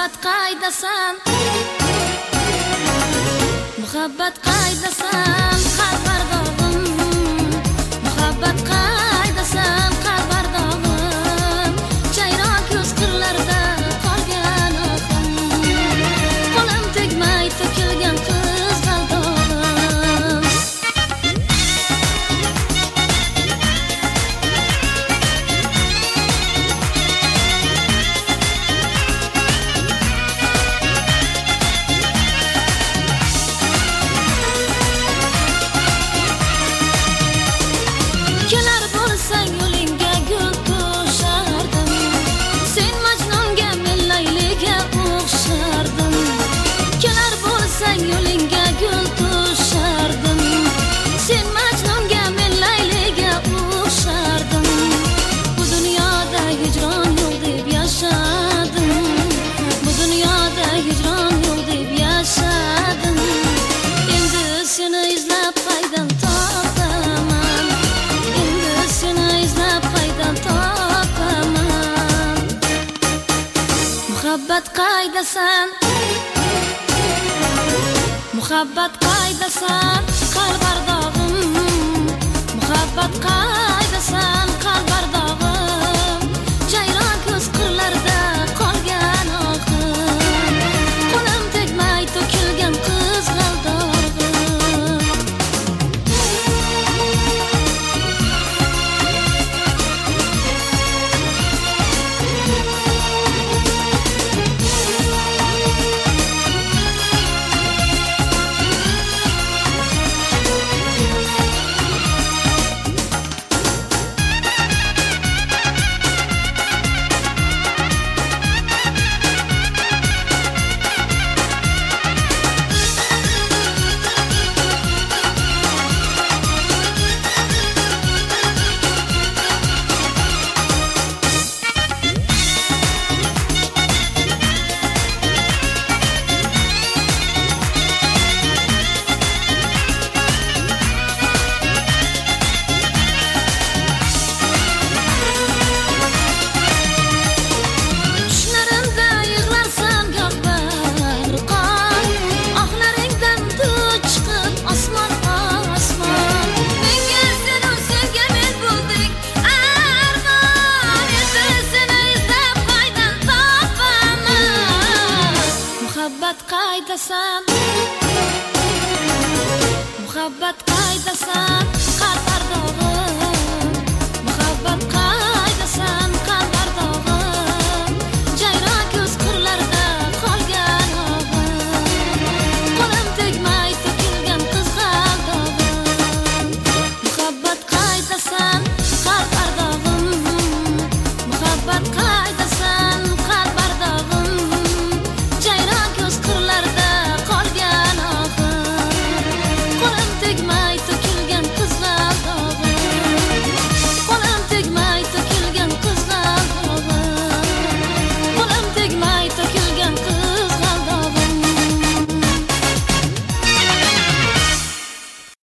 muhabbat qaydasan, muhabbat qaydasan, qalb bardog'im, muhabbat qaydasan, qalb bardog'im, jayron ko'z qirlarida qolgan oqim, qo'lim tegmay to'kilgan qiz baldog'im. Kelar bo'lsang yo'lingga gul to'shardim, sen Majnunga men Layliga o'xshardim. Kelar bo'lsang yo'lingga gul to'shardim, sen Majnunga men Layliga o'xshardim. Bu dunyoda hijron yo'q deb yashadim, bu dunyoda hijron yo'q deb yashadim. Endi seni izlab qaydan topaman, seni izlab qaydan topaman. Muhabbat qaydasan, muhabbat qaydasan, qalb bardog'im, muhabbat qaydasan, qalb bardog'im, jayron ko'z qirlarida qolgan oqim, qo'lim tegmay to'kilgan qiz baldog'im. Muhabbat qaydasan, muhabbat qaydasan, qalb bardog'im,